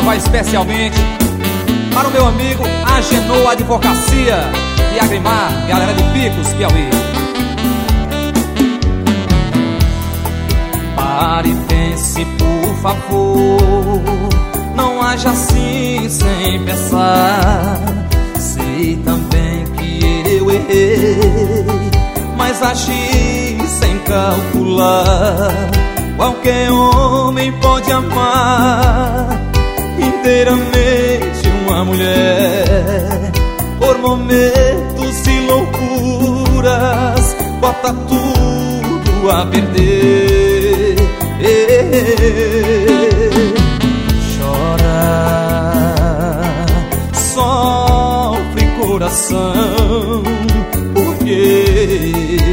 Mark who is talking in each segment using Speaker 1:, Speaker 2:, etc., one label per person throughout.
Speaker 1: música vai especialmente para o meu amigo Agenor Advocacia e Agrimar, galera de Picos, Piauí. Pare e pense, por favor, não haja assim sem pensar. Sei também que eu errei, mas agi sem calcular. Qualquer homem pode amar inteiramente uma mulher. Por momentos e loucuras bota tudo a perder. Chora, sofre coração, porque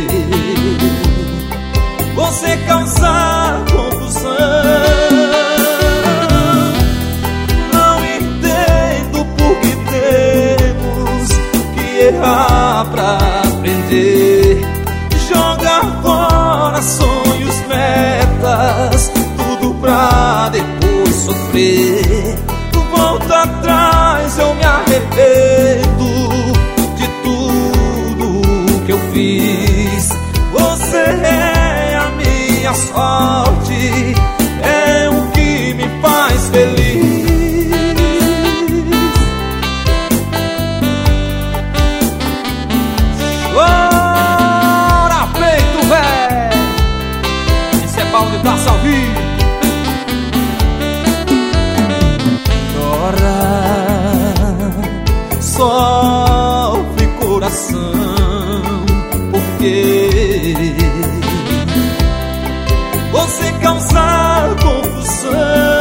Speaker 1: você causa confusão. Não entendo por que temos que errar pra aprender. Joga fora sonhos, metas, tudo pra depois sofrer. Volta atrás, eu me arrependo de tudo que eu fiz. Você é a minha sorte, é o que me faz feliz. Chora, peito velho, esse é Paulo de Taça ao vivo. Chora, sofre coração, porque você causa confusão.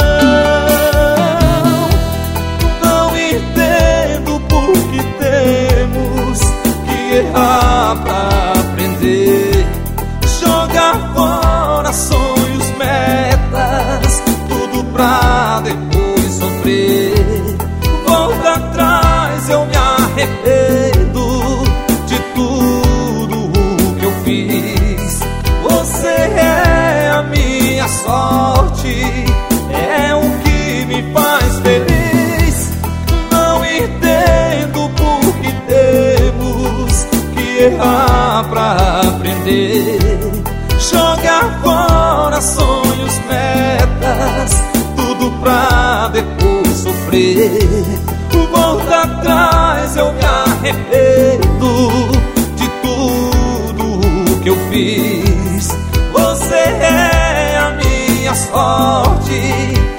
Speaker 1: Não entendo por que temos que errar pra aprender. Joga fora sonhos, metas, tudo pra depois sofrer. Volta atrás, eu me arrependo de tudo que eu fiz. Você é a minha sorte, é o que me faz feliz. Não entendo por que temos que errar pra aprender. Joga fora sonhos, metas, tudo pra depois sofrer. Volta atrás, eu me arrependo de tudo que eu fiz. Você é a minha sorte,